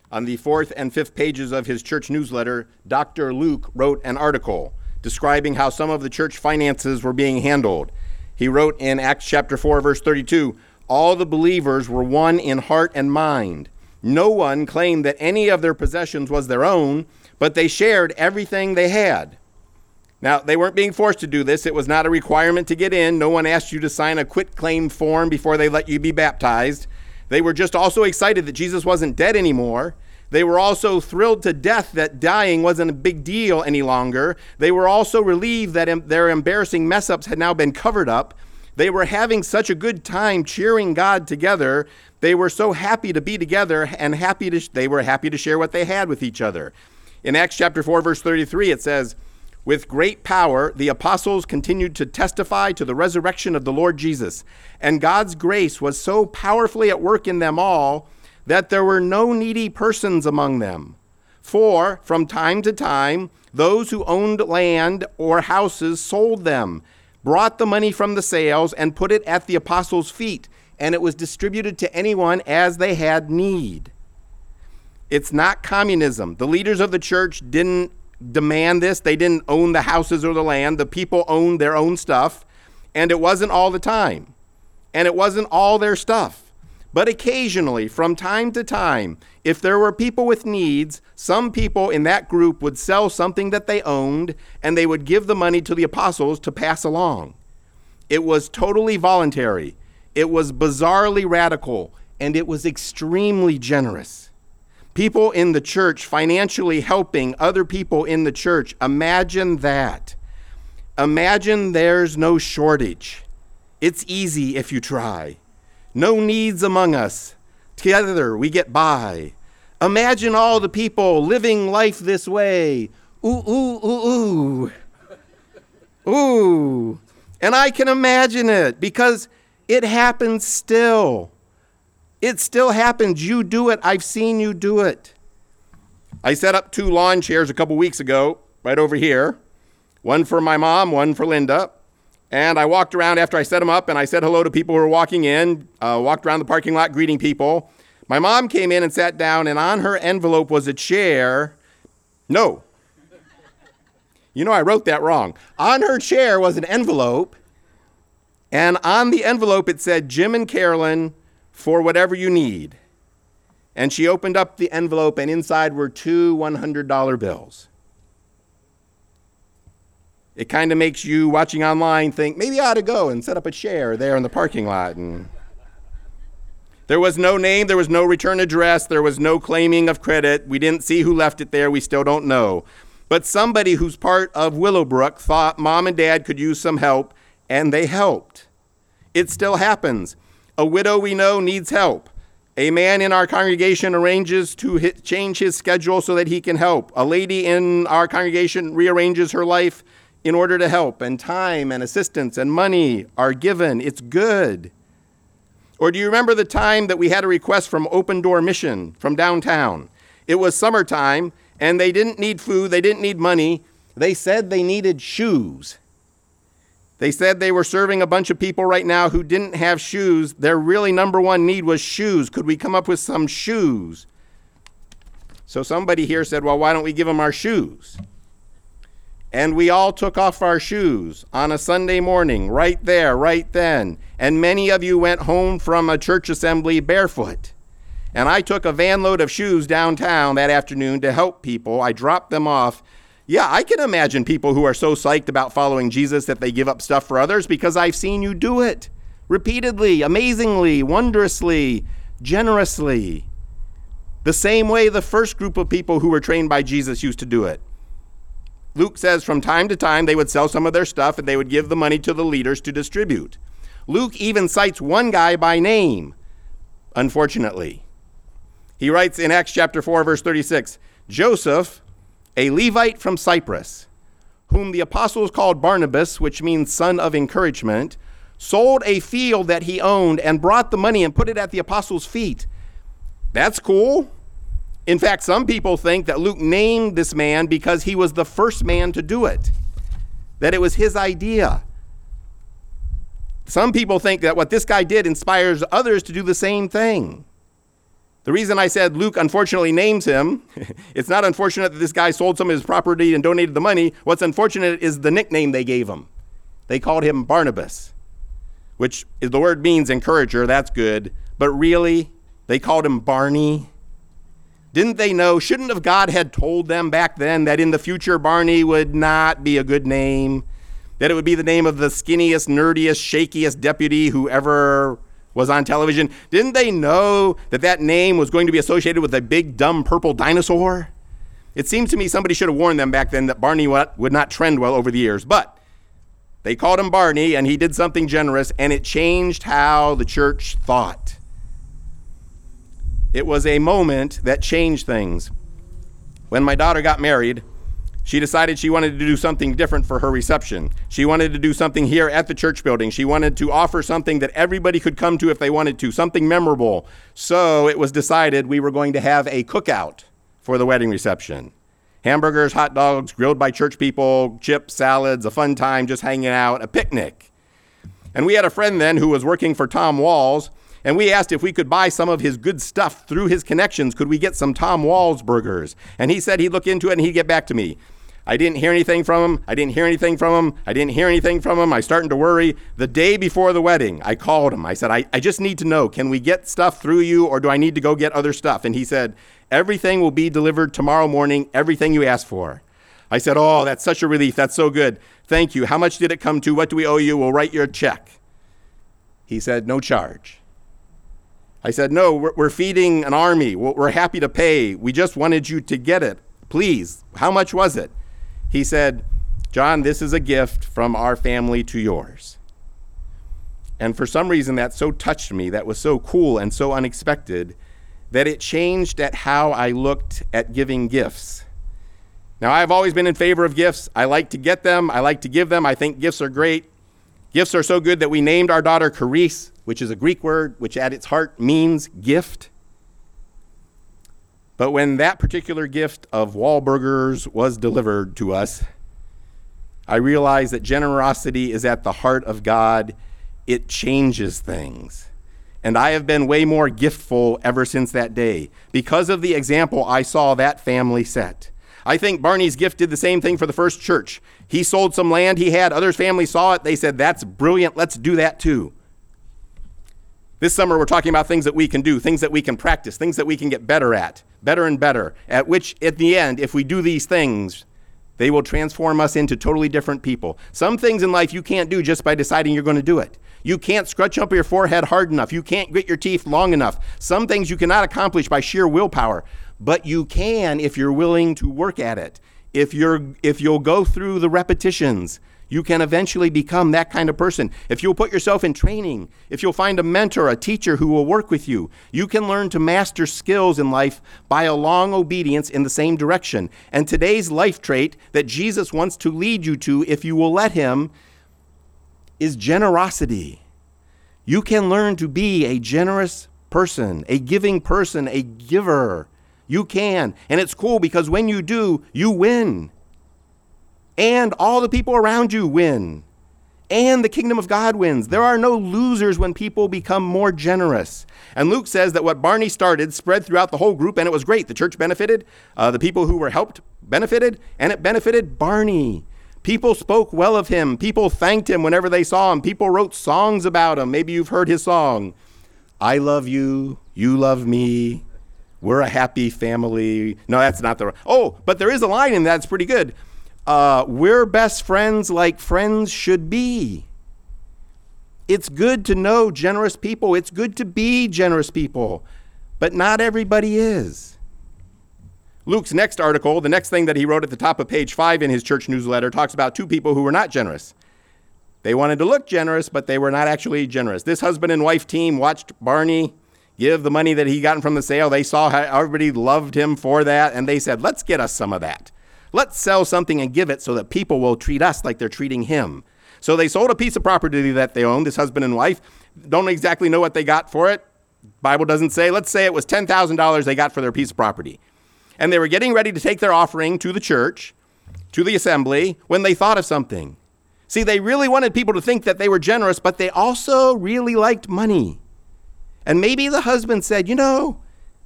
On the 4th and 5th pages of his church newsletter, Dr. Luke wrote an article describing how some of the church finances were being handled. He wrote in Acts chapter 4, verse 32, "All the believers were one in heart and mind. No one claimed that any of their possessions was their own, but they shared everything they had." Now, they weren't being forced to do this. It was not a requirement to get in. No one asked you to sign a quitclaim form before they let you be baptized. They were just also excited that Jesus wasn't dead anymore. They were also thrilled to death that dying wasn't a big deal any longer. They were also relieved that their embarrassing mess-ups had now been covered up. They were having such a good time cheering God together. They were so happy to be together and they were happy to share what they had with each other. In Acts chapter 4, verse 33, it says, "With great power, the apostles continued to testify to the resurrection of the Lord Jesus, and God's grace was so powerfully at work in them all that there were no needy persons among them. For from time to time, those who owned land or houses sold them, brought the money from the sales, and put it at the apostles' feet, and it was distributed to anyone as they had need." It's not communism. The leaders of the church didn't demand this. They didn't own the houses or the land. The people owned their own stuff, and it wasn't all the time, and it wasn't all their stuff. But occasionally, from time to time, if there were people with needs, some people in that group would sell something that they owned, and they would give the money to the apostles to pass along. It was totally voluntary. It was bizarrely radical, and it was extremely generous. People in the church financially helping other people in the church. Imagine that. Imagine there's no shortage. It's easy if you try. No needs among us. Together we get by. Imagine all the people living life this way. Ooh, ooh, ooh, ooh. Ooh. And I can imagine it because it happens still. It still happens. You do it. I've seen you do it. I set up 2 lawn chairs a couple weeks ago, right over here. One for my mom, one for Linda. And I walked around after I set them up, and I said hello to people who were walking in, walked around the parking lot greeting people. My mom came in and sat down, and on her envelope was a chair. No. You know, I wrote that wrong. On her chair was an envelope, and on the envelope it said, "Jim and Carolyn, for whatever you need." And she opened up the envelope, and inside were 2 $100 bills. It kind of makes you, watching online, think, maybe I ought to go and set up a chair there in the parking lot. And there was no name, there was no return address, there was no claiming of credit. We didn't see who left it there, we still don't know. But somebody who's part of Willowbrook thought Mom and Dad could use some help, and they helped. It still happens. A widow we know needs help. A man in our congregation arranges to change his schedule so that he can help. A lady in our congregation rearranges her life in order to help, and time and assistance and money are given. It's good. Or do you remember the time that we had a request from Open Door Mission from downtown? It was summertime, and they didn't need food, they didn't need money. They said they needed shoes. They said they were serving a bunch of people right now who didn't have shoes. Their really number one need was shoes. Could we come up with some shoes? So somebody here said, well, why don't we give them our shoes? And we all took off our shoes on a Sunday morning, right there, right then. And many of you went home from a church assembly barefoot. And I took a van load of shoes downtown that afternoon to help people. I dropped them off. Yeah, I can imagine people who are so psyched about following Jesus that they give up stuff for others, because I've seen you do it repeatedly, amazingly, wondrously, generously. The same way the first group of people who were trained by Jesus used to do it. Luke says from time to time they would sell some of their stuff and they would give the money to the leaders to distribute. Luke even cites one guy by name, unfortunately. He writes in Acts chapter 4, verse 36, "Joseph, a Levite from Cyprus, whom the apostles called Barnabas, which means son of encouragement, sold a field that he owned and brought the money and put it at the apostles' feet." That's cool. In fact, some people think that Luke named this man because he was the first man to do it, that it was his idea. Some people think that what this guy did inspires others to do the same thing. The reason I said Luke unfortunately names him, it's not unfortunate that this guy sold some of his property and donated the money. What's unfortunate is the nickname they gave him. They called him Barnabas, which is, the word means encourager. That's good. But really, they called him Barney. Didn't they know, shouldn't have God had told them back then that in the future Barney would not be a good name, that it would be the name of the skinniest, nerdiest, shakiest deputy who ever was on television? Didn't they know that that name was going to be associated with a big, dumb, purple dinosaur? It seems to me somebody should have warned them back then that Barney would not trend well over the years. But they called him Barney, and he did something generous, and it changed how the church thought. It was a moment that changed things. When my daughter got married, she decided she wanted to do something different for her reception. She wanted to do something here at the church building. She wanted to offer something that everybody could come to if they wanted to, something memorable. So it was decided we were going to have a cookout for the wedding reception. Hamburgers, hot dogs, grilled by church people, chips, salads, a fun time just hanging out, a picnic. And we had a friend then who was working for Tom Walls, and we asked if we could buy some of his good stuff through his connections. Could we get some Tom Walls burgers? And he said he'd look into it and he'd get back to me. I didn't hear anything from him. I started to worry. The day before the wedding, I called him. I said, I just need to know, can we get stuff through you, or do I need to go get other stuff? And he said, everything will be delivered tomorrow morning, everything you asked for. I said, oh, that's such a relief. That's so good. Thank you. How much did it come to? What do we owe you? We'll write you a check. He said, no charge. I said, no, we're feeding an army. We're happy to pay. We just wanted you to get it. Please, how much was it? He said, John, this is a gift from our family to yours. And for some reason that so touched me, that was so cool and so unexpected, that it changed at how I looked at giving gifts. Now, I've always been in favor of gifts. I like to get them. I like to give them. I think gifts are great. Gifts are so good that we named our daughter Charis, which is a Greek word, which at its heart means gift. But when that particular gift of Wahlburgers was delivered to us, I realized that generosity is at the heart of God. It changes things. And I have been way more giftful ever since that day because of the example I saw that family set. I think Barney's gift did the same thing for the first church. He sold some land he had. Other families saw it. They said, that's brilliant. Let's do that too. This summer, we're talking about things that we can do, things that we can practice, things that we can get better at, better and better, at which, at the end, if we do these things, they will transform us into totally different people. Some things in life you can't do just by deciding you're going to do it. You can't scrunch up your forehead hard enough. You can't grit your teeth long enough. Some things you cannot accomplish by sheer willpower, but you can if you're willing to work at it. If you'll go through the repetitions, you can eventually become that kind of person. If you'll put yourself in training, if you'll find a mentor, a teacher who will work with you, you can learn to master skills in life by a long obedience in the same direction. And today's life trait that Jesus wants to lead you to, if you will let him, is generosity. You can learn to be a generous person, a giving person, a giver. You can. And it's cool because when you do, you win. And all the people around you win. And the kingdom of God wins. There are no losers when people become more generous. And Luke says that what Barney started spread throughout the whole group, and it was great. The church benefited, the people who were helped benefited, and it benefited Barney. People spoke well of him. People thanked him whenever they saw him. People wrote songs about him. Maybe you've heard his song. I love you. You love me. We're a happy family. No, that's not the... Oh, but there is a line in that that's pretty good. We're best friends like friends should be. It's good to know generous people. It's good to be generous people. But not everybody is. Luke's next article, the next thing that he wrote at the top of page 5 in his church newsletter, talks about two people who were not generous. They wanted to look generous, but they were not actually generous. This husband and wife team watched Barney give the money that he gotten from the sale. They saw how everybody loved him for that, and they said, let's get us some of that. Let's sell something and give it so that people will treat us like they're treating him. So they sold a piece of property that they owned, this husband and wife. Don't exactly know what they got for it. Bible doesn't say. Let's say it was $10,000 they got for their piece of property. And they were getting ready to take their offering to the church, to the assembly, when they thought of something. See, they really wanted people to think that they were generous, but they also really liked money. And maybe the husband said,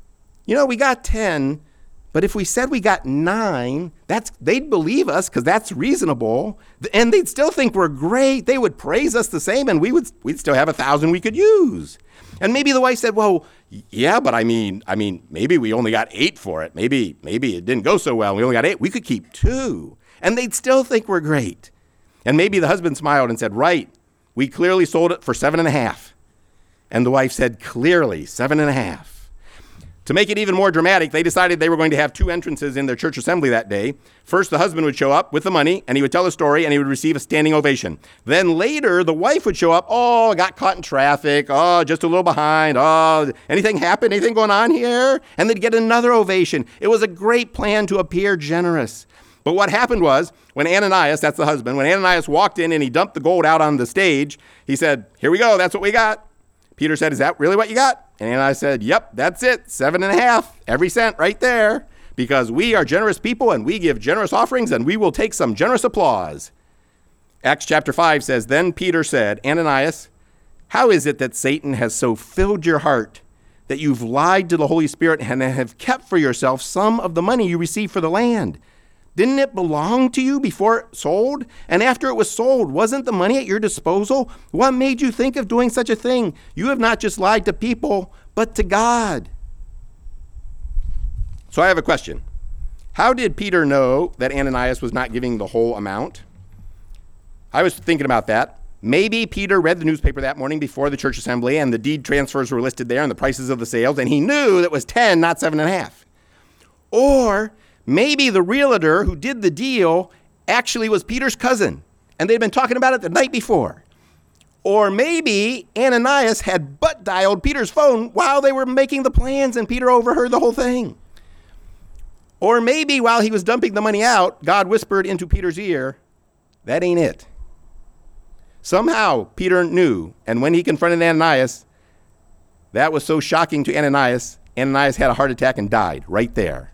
We got 10, but if we said we got 9, they'd believe us because that's reasonable. And they'd still think we're great. They would praise us the same, and we'd still have 1,000 we could use. And maybe the wife said, well, yeah, but I mean, maybe we only got 8 for it. Maybe it didn't go so well. We only got 8. We could keep 2. And they'd still think we're great. And maybe the husband smiled and said, right, we clearly sold it for 7.5. And the wife said, clearly, 7.5. To make it even more dramatic, they decided they were going to have 2 entrances in their church assembly that day. First, the husband would show up with the money, and he would tell a story, and he would receive a standing ovation. Then later, the wife would show up, got caught in traffic, just a little behind, anything happened, anything going on here? And they'd get another ovation. It was a great plan to appear generous. But what happened was, when Ananias, that's the husband, when Ananias walked in and he dumped the gold out on the stage, he said, here we go, that's what we got. Peter said, is that really what you got? And I said, yep, that's it, 7.5, every cent right there, because we are generous people and we give generous offerings and we will take some generous applause. Acts chapter 5 says, then Peter said, Ananias, how is it that Satan has so filled your heart that you've lied to the Holy Spirit and have kept for yourself some of the money you received for the land? Didn't it belong to you before it sold? And after it was sold, wasn't the money at your disposal? What made you think of doing such a thing? You have not just lied to people, but to God. So I have a question. How did Peter know that Ananias was not giving the whole amount? I was thinking about that. Maybe Peter read the newspaper that morning before the church assembly and the deed transfers were listed there and the prices of the sales, and he knew that it was 10, not 7.5. Or maybe the realtor who did the deal actually was Peter's cousin, and they'd been talking about it the night before. Or maybe Ananias had butt dialed Peter's phone while they were making the plans, and Peter overheard the whole thing. Or maybe while he was dumping the money out, God whispered into Peter's ear, that ain't it. Somehow Peter knew, and when he confronted Ananias, that was so shocking to Ananias, Ananias had a heart attack and died right there.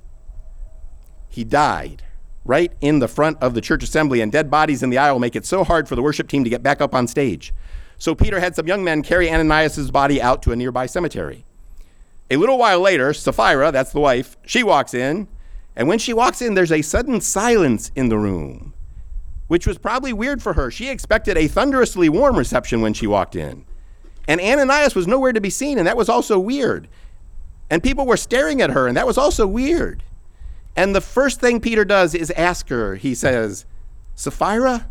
He died right in the front of the church assembly, and dead bodies in the aisle make it so hard for the worship team to get back up on stage. So Peter had some young men carry Ananias' body out to a nearby cemetery. A little while later, Sapphira, that's the wife, she walks in, and when she walks in, there's a sudden silence in the room, which was probably weird for her. She expected a thunderously warm reception when she walked in. And Ananias was nowhere to be seen, and that was also weird. And people were staring at her, and that was also weird. And the first thing Peter does is ask her, he says, Sapphira,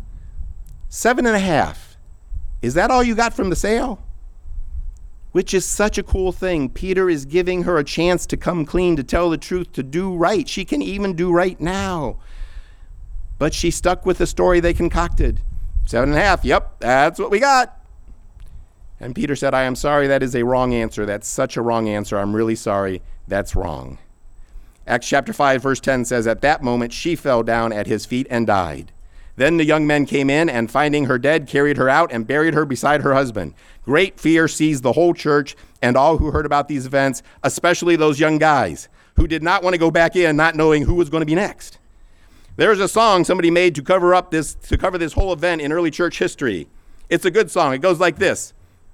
7.5, is that all you got from the sale? Which is such a cool thing. Peter is giving her a chance to come clean, to tell the truth, to do right. She can even do right now. But she stuck with the story they concocted. 7.5, yep, that's what we got. And Peter said, I am sorry, that is a wrong answer. That's such a wrong answer. I'm really sorry. That's wrong. Acts chapter 5, verse 10 says, at that moment she fell down at his feet and died. Then the young men came in and finding her dead, carried her out and buried her beside her husband. Great fear seized the whole church and all who heard about these events, especially those young guys who did not want to go back in not knowing who was going to be next. There's a song somebody made to cover this whole event in early church history. It's a good song. It goes like this.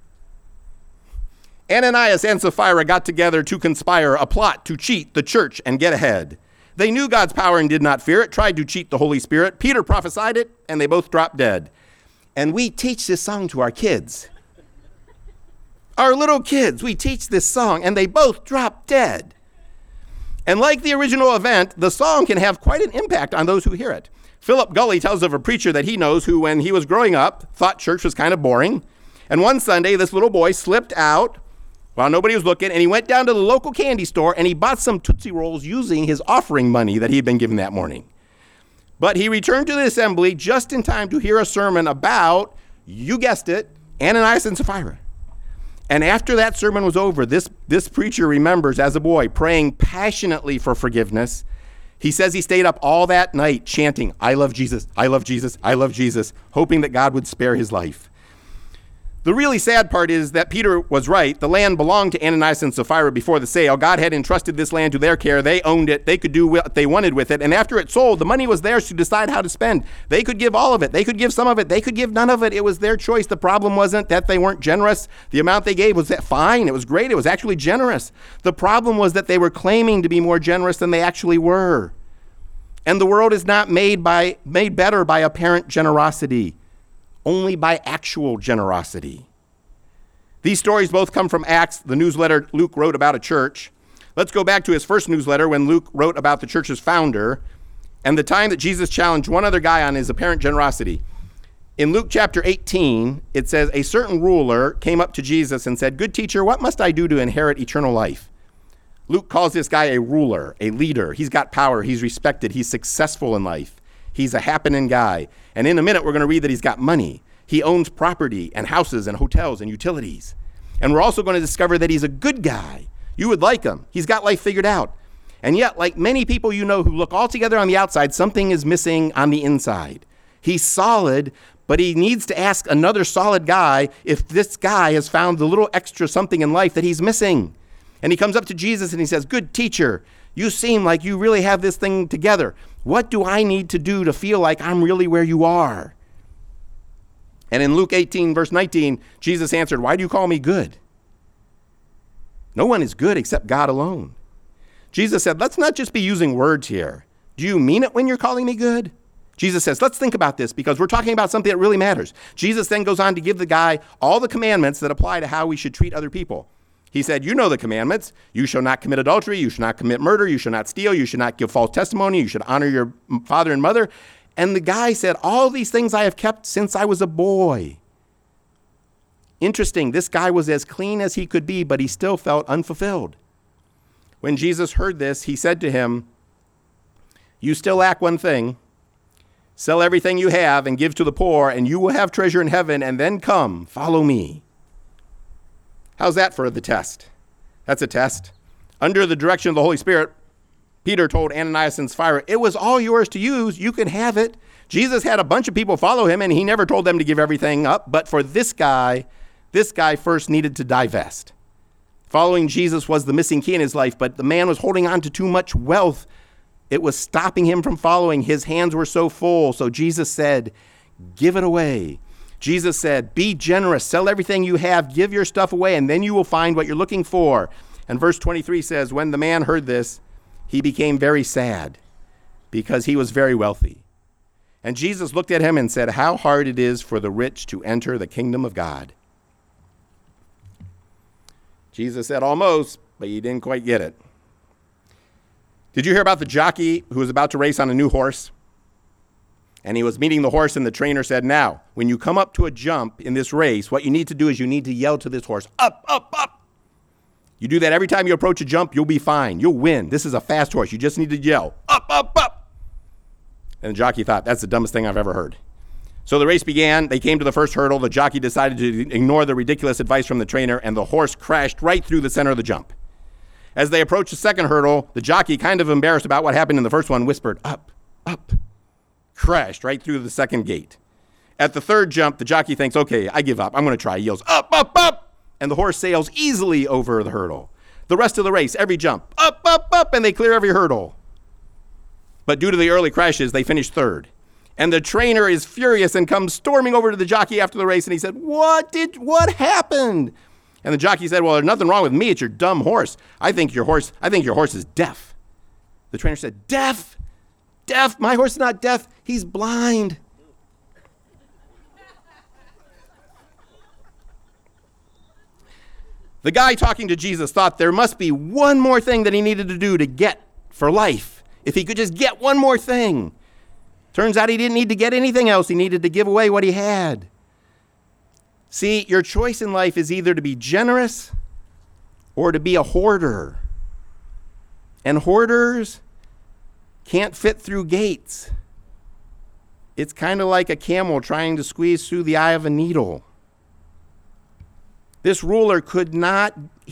Ananias and Sapphira got together to conspire a plot to cheat the church and get ahead. They knew God's power and did not fear it, tried to cheat the Holy Spirit. Peter prophesied it, and they both dropped dead. And we teach this song to our kids. Our little kids, we teach this song, and they both drop dead. And like the original event, the song can have quite an impact on those who hear it. Philip Gully tells of a preacher that he knows who, when he was growing up, thought church was kind of boring. And one Sunday, this little boy slipped out while nobody was looking, and he went down to the local candy store and he bought some Tootsie Rolls using his offering money that he had been given that morning. But he returned to the assembly just in time to hear a sermon about, you guessed it, Ananias and Sapphira. And after that sermon was over, this preacher remembers as a boy praying passionately for forgiveness. He says he stayed up all that night chanting, I love Jesus, I love Jesus, I love Jesus, hoping that God would spare his life. The really sad part is that Peter was right. The land belonged to Ananias and Sapphira before the sale. God had entrusted this land to their care. They owned it. They could do what they wanted with it. And after it sold, the money was theirs to decide how to spend. They could give all of it. They could give some of it. They could give none of it. It was their choice. The problem wasn't that they weren't generous. The amount they gave was fine. It was great. It was actually generous. The problem was that they were claiming to be more generous than they actually were. And the world is not made better by apparent generosity, only by actual generosity. These stories both come from Acts, the newsletter Luke wrote about a church. Let's go back to his first newsletter when Luke wrote about the church's founder and the time that Jesus challenged one other guy on his apparent generosity. In Luke chapter 18, it says, a certain ruler came up to Jesus and said, "Good teacher, what must I do to inherit eternal life?" Luke calls this guy a ruler, a leader. He's got power. He's respected. He's successful in life. He's a happening guy. And in a minute, we're going to read that he's got money. He owns property and houses and hotels and utilities. And we're also going to discover that he's a good guy. You would like him. He's got life figured out. And yet, like many people you know who look all together on the outside, something is missing on the inside. He's solid, but he needs to ask another solid guy if this guy has found the little extra something in life that he's missing. And he comes up to Jesus and he says, "Good teacher, you seem like you really have this thing together. What do I need to do to feel like I'm really where you are?" And in Luke 18, verse 19, Jesus answered, "Why do you call me good? No one is good except God alone." Jesus said, let's not just be using words here. Do you mean it when you're calling me good? Jesus says, let's think about this because we're talking about something that really matters. Jesus then goes on to give the guy all the commandments that apply to how we should treat other people. He said, you know the commandments. You shall not commit adultery. You shall not commit murder. You shall not steal. You should not give false testimony. You should honor your father and mother. And the guy said, all these things I have kept since I was a boy. Interesting, this guy was as clean as he could be, but he still felt unfulfilled. When Jesus heard this, he said to him, you still lack one thing. Sell everything you have and give to the poor, and you will have treasure in heaven, and then come, follow me. How's that for the test? That's a test. Under the direction of the Holy Spirit, Peter told Ananias and Sapphira, it was all yours to use. You can have it. Jesus had a bunch of people follow him, and he never told them to give everything up. But for this guy first needed to divest. Following Jesus was the missing key in his life, but the man was holding on to too much wealth. It was stopping him from following. His hands were so full. So Jesus said, give it away. Jesus said, be generous. Sell everything you have. Give your stuff away, and then you will find what you're looking for. And verse 23 says, when the man heard this, he became very sad because he was very wealthy. And Jesus looked at him and said, how hard it is for the rich to enter the kingdom of God. Jesus said almost, but he didn't quite get it. Did you hear about the jockey who was about to race on a new horse? And he was meeting the horse, and the trainer said, now, when you come up to a jump in this race, what you need to do is you need to yell to this horse, up, up, up. You do that every time you approach a jump, you'll be fine. You'll win. This is a fast horse. You just need to yell, up, up, up. And the jockey thought, that's the dumbest thing I've ever heard. So the race began. They came to the first hurdle. The jockey decided to ignore the ridiculous advice from the trainer, and the horse crashed right through the center of the jump. As they approached the second hurdle, the jockey, kind of embarrassed about what happened in the first one, whispered, up, up, crashed right through the second gate. At the third jump, the jockey thinks, okay, I give up. I'm going to try. He yells, up, up, up. And the horse sails easily over the hurdle. The rest of the race, every jump, up, up, up, and they clear every hurdle. But due to the early crashes, they finished third. And the trainer is furious and comes storming over to the jockey after the race, and he said, what happened? And the jockey said, well, there's nothing wrong with me. It's your dumb horse. I think your horse is deaf. The trainer said, deaf? Deaf? My horse is not deaf. He's blind. The guy talking to Jesus thought there must be one more thing that he needed to do to get for life. If he could just get one more thing. Turns out he didn't need to get anything else. He needed to give away what he had. See, your choice in life is either to be generous or to be a hoarder. And hoarders can't fit through gates. It's kind of like a camel trying to squeeze through the eye of a needle. This ruler would not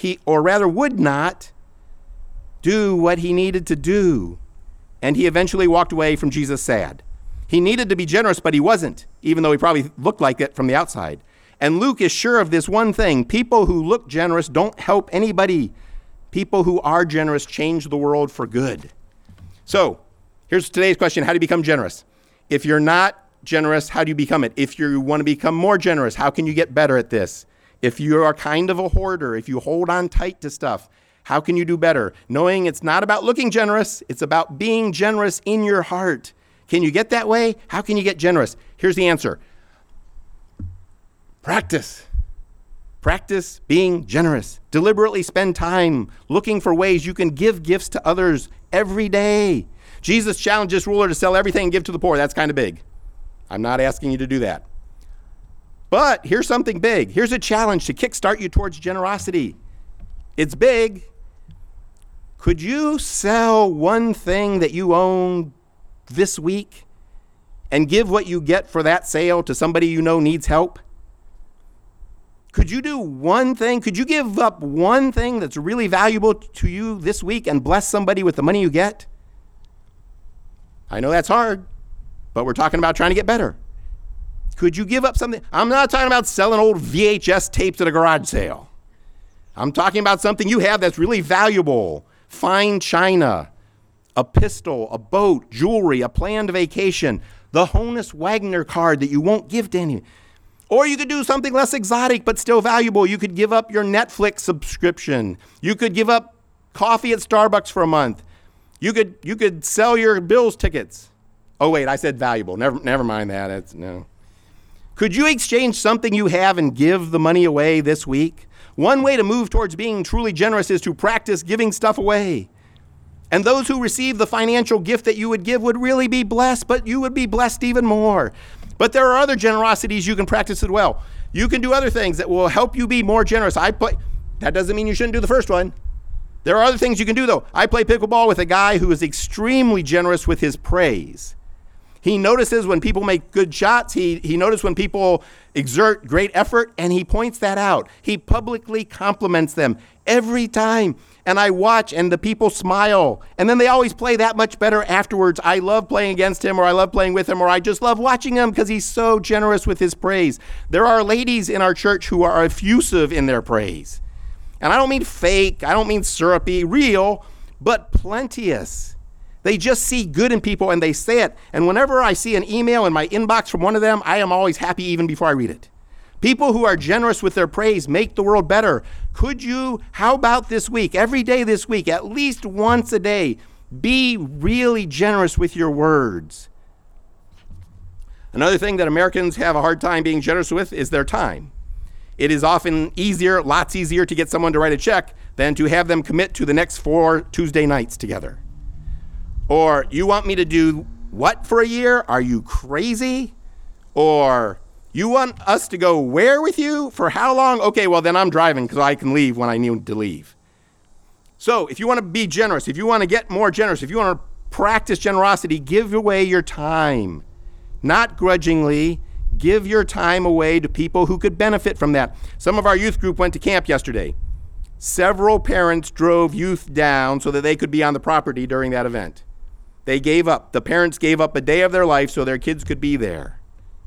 do what he needed to do. And he eventually walked away from Jesus sad. He needed to be generous, but he wasn't, even though he probably looked like it from the outside. And Luke is sure of this one thing. People who look generous don't help anybody. People who are generous change the world for good. So here's today's question. How do you become generous? If you're not generous, how do you become it? If you want to become more generous, how can you get better at this? If you are kind of a hoarder, if you hold on tight to stuff, how can you do better? Knowing it's not about looking generous, it's about being generous in your heart. Can you get that way? How can you get generous? Here's the answer. Practice. Practice being generous. Deliberately spend time looking for ways you can give gifts to others every day. Jesus challenged this ruler to sell everything and give to the poor. That's kind of big. I'm not asking you to do that. But here's something big. Here's a challenge to kickstart you towards generosity. It's big. Could you sell one thing that you own this week and give what you get for that sale to somebody you know needs help? Could you do one thing? Could you give up one thing that's really valuable to you this week and bless somebody with the money you get? I know that's hard, but we're talking about trying to get better. Could you give up something? I'm not talking about selling old VHS tapes at a garage sale. I'm talking about something you have that's really valuable. Fine china, a pistol, a boat, jewelry, a planned vacation, the Honus Wagner card that you won't give to anyone. Or you could do something less exotic but still valuable. You could give up your Netflix subscription. You could give up coffee at Starbucks for a month. You could sell your Bills tickets. Oh wait, I said valuable. Never mind that. No. Could you exchange something you have and give the money away this week? One way to move towards being truly generous is to practice giving stuff away. And those who receive the financial gift that you would give would really be blessed, but you would be blessed even more. But there are other generosities you can practice as well. You can do other things that will help you be more generous. That doesn't mean you shouldn't do the first one. There are other things you can do, though. I play pickleball with a guy who is extremely generous with his praise. He notices when people make good shots. He notices when people exert great effort, and he points that out. He publicly compliments them every time. And I watch, and the people smile. And then they always play that much better afterwards. I love playing against him, or I love playing with him, or I just love watching him because he's so generous with his praise. There are ladies in our church who are effusive in their praise. And I don't mean fake. I don't mean syrupy. Real, but plenteous. They just see good in people and they say it. And whenever I see an email in my inbox from one of them, I am always happy even before I read it. People who are generous with their praise make the world better. How about this week, every day this week, at least once a day, be really generous with your words. Another thing that Americans have a hard time being generous with is their time. It is often lots easier to get someone to write a check than to have them commit to the next 4 Tuesday nights together. Or, you want me to do what for a year? Are you crazy? Or, you want us to go where with you? For how long? Okay, well then I'm driving because I can leave when I need to leave. So, if you want to be generous, if you want to get more generous, if you want to practice generosity, give away your time. Not grudgingly, give your time away to people who could benefit from that. Some of our youth group went to camp yesterday. Several parents drove youth down so that they could be on the property during that event. They gave up. The parents gave up a day of their life so their kids could be there.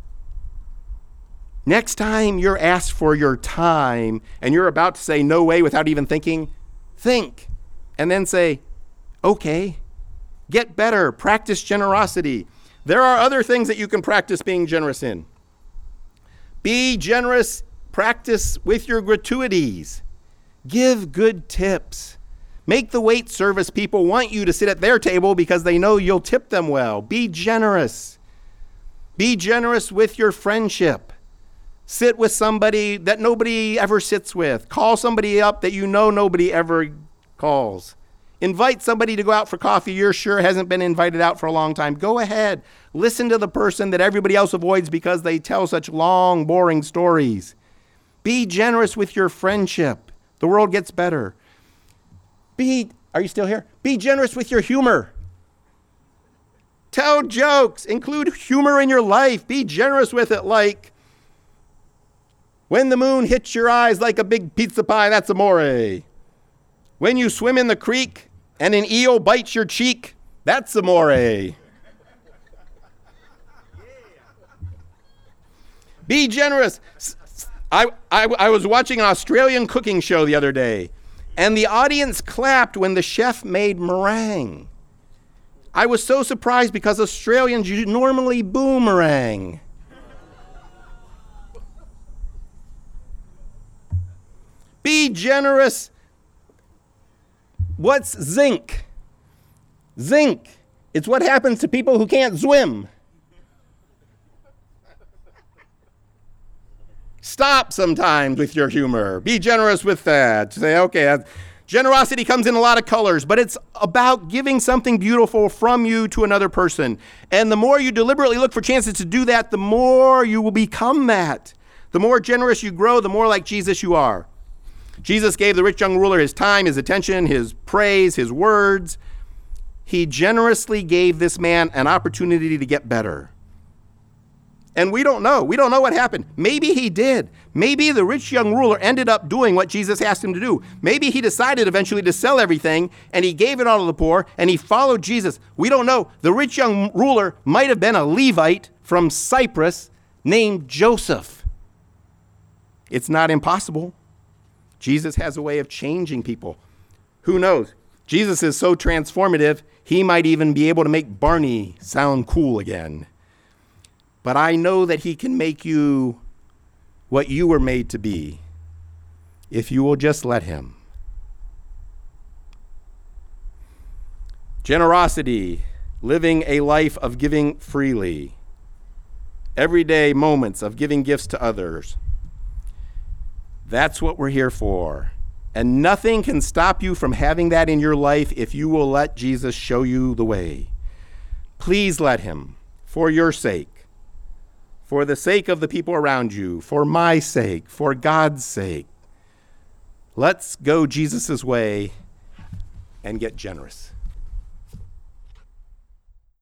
Next time you're asked for your time and you're about to say no way without even thinking, think and then say, okay, get better, practice generosity. There are other things that you can practice being generous in. Be generous, practice with your gratuities. Give good tips. Make the wait service people want you to sit at their table because they know you'll tip them well. Be generous. Be generous with your friendship. Sit with somebody that nobody ever sits with. Call somebody up that you know nobody ever calls. Invite somebody to go out for coffee you're sure hasn't been invited out for a long time. Go ahead. Listen to the person that everybody else avoids because they tell such long, boring stories. Be generous with your friendship. The world gets better. Are you still here? Be generous with your humor. Tell jokes. Include humor in your life. Be generous with it, like, when the moon hits your eyes like a big pizza pie, that's amore. When you swim in the creek and an eel bites your cheek, that's amore. Be generous. I was watching an Australian cooking show the other day, and the audience clapped when the chef made meringue. I was so surprised because Australians normally boomerang. Be generous. What's zinc? Zinc. It's what happens to people who can't swim. Stop sometimes with your humor. Be generous with that. Say, okay, generosity comes in a lot of colors, but it's about giving something beautiful from you to another person. And the more you deliberately look for chances to do that, the more you will become that. The more generous you grow, the more like Jesus you are. Jesus gave the rich young ruler his time, his attention, his praise, his words. He generously gave this man an opportunity to get better. And we don't know. We don't know what happened. Maybe he did. Maybe the rich young ruler ended up doing what Jesus asked him to do. Maybe he decided eventually to sell everything and he gave it all to the poor and he followed Jesus. We don't know. The rich young ruler might have been a Levite from Cyprus named Joseph. It's not impossible. Jesus has a way of changing people. Who knows? Jesus is so transformative, he might even be able to make Barney sound cool again. But I know that he can make you what you were made to be if you will just let him. Generosity, living a life of giving freely. Everyday moments of giving gifts to others. That's what we're here for. And nothing can stop you from having that in your life if you will let Jesus show you the way. Please let him, for your sake, for the sake of the people around you, for my sake, for God's sake. Let's go Jesus' way and get generous.